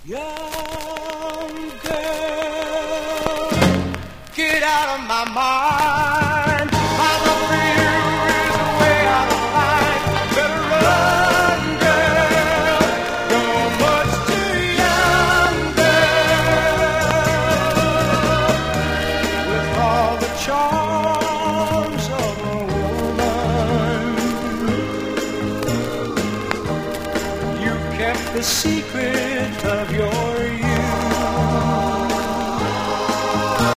Young girl, get out of my mind. My love for you is way out of line. Better run, girl. You're much too young, girl. With all the charms of a woman, you kept the secret of your